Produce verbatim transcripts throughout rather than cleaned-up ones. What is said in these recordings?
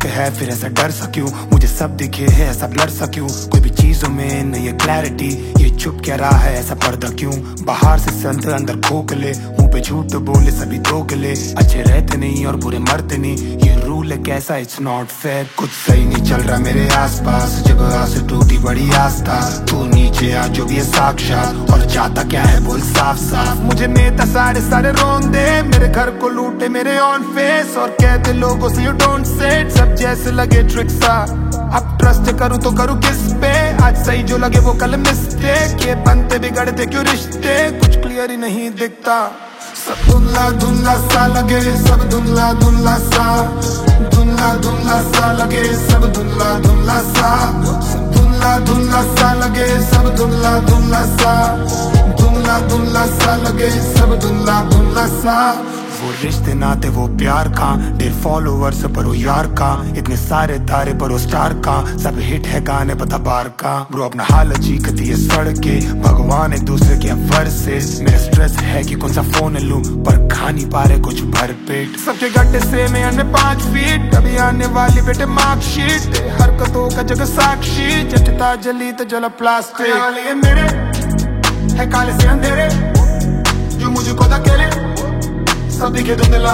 वक्त है फिर ऐसा डर सा क्यों, मुझे सब दिखे है ऐसा ब्लर सा क्यों, कोई भी चीजों में नहीं है क्लैरिटी, ये चुप क्या रहा है ऐसा पर्दा क्यों, बाहर से संत अंदर खोखले, मुंह पे झूठ बोले सभी दोगले, अच्छे रहते नहीं और बुरे मरते नहीं, ये रूल है कैसा इट्स नॉट फेयर, कुछ सही नहीं चल रहा मेरे आसपास, जब आस टूटी बड़ी आस्था, तू नीचे आ जो भी है साक्षात, और चाहता क्या है बोल साफ साफ, मुझे नेता सारे सारे रोंदे, मेरे घर को लूटे मेरे ऑन फेस, और कहते लोगों से यू डोंट से इट, सब जैसे लगे ट्रिक सा, अब ट्रस्ट करूं तो करूं किस पे, आज सही जो लगे वो कल मिस्टेक, ये बनते बिगड़ते क्यों रिश्ते, कुछ क्लियर ही नहीं दिखता, सब धुंधला धुंधला सा लगे, सब धुंधला धुंधला सा, धुंधला धुंधला सा लगे, सब धुंधला धुंधला सा, धुंधला धुंधला सा लगे, सब धुंधला धुंधला सा, धुंधला धुंधला सा लगे, सब धुंधला धुंधला सा, वो रिश्ते नाते वो प्यार का, ढेर फॉलोवर्स पर वो यार का, इतने सारे तारे पर वो स्टार का, सब हिट है गाने पता बार का, ब्रो अपना हाल चीखती है सड़के, भगवान एक दूसरे के वर्सेस, मेरा स्ट्रेस है कि कौन सा फोन लूं, पर खा नहीं पा रहे कुछ भर पेट, सबके गड्ढे से मैं अन्य पांच फीट, अभी आने वाली बेटे मार्कशीट, हरकतों का जगह साक्षी, जचता जली तो जला प्लास्टिक, ये मेरे है काले से अंधेरे, जो मुझे खुद अकेले सब दिखे धुंधला,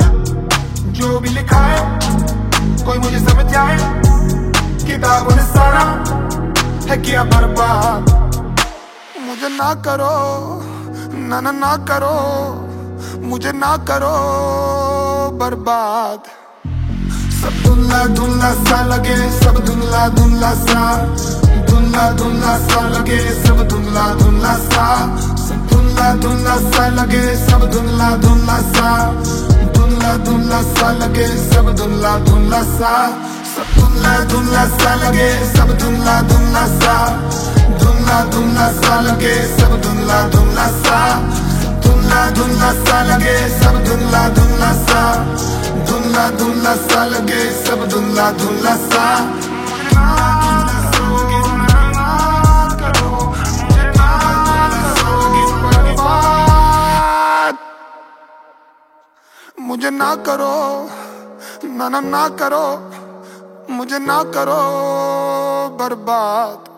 जो भी लिखा है कोई मुझे समझ जाए, किताबों ने सारा है किया बर्बाद, मुझे ना करो ना ना ना करो, मुझे ना करो बर्बाद, सब धुंधला धुंधला सा लगे, सब धुंधला धुंधला सा, धुंधला धुंधला सा लगे, सब धुंधला धुंधला सा, धुंधला धुंधला सा लगे, सब धुंधला धुंधला सा, धुंधला धुंधला सा लगे, सब धुंधला धुंधला सा, सब धुंधला धुंधला सा लगे, सब धुंधला धुंधला सा, धुंधला धुंधला सा लगे, सब धुंधला धुंधला सा, धुंधला धुंधला सा लगे, सब धुंधला धुंधला सा, धुंधला धुंधला सा लगे, सब धुंधला धुंधला सा, मुझे ना करो ना ना ना करो, मुझे ना करो बर्बाद।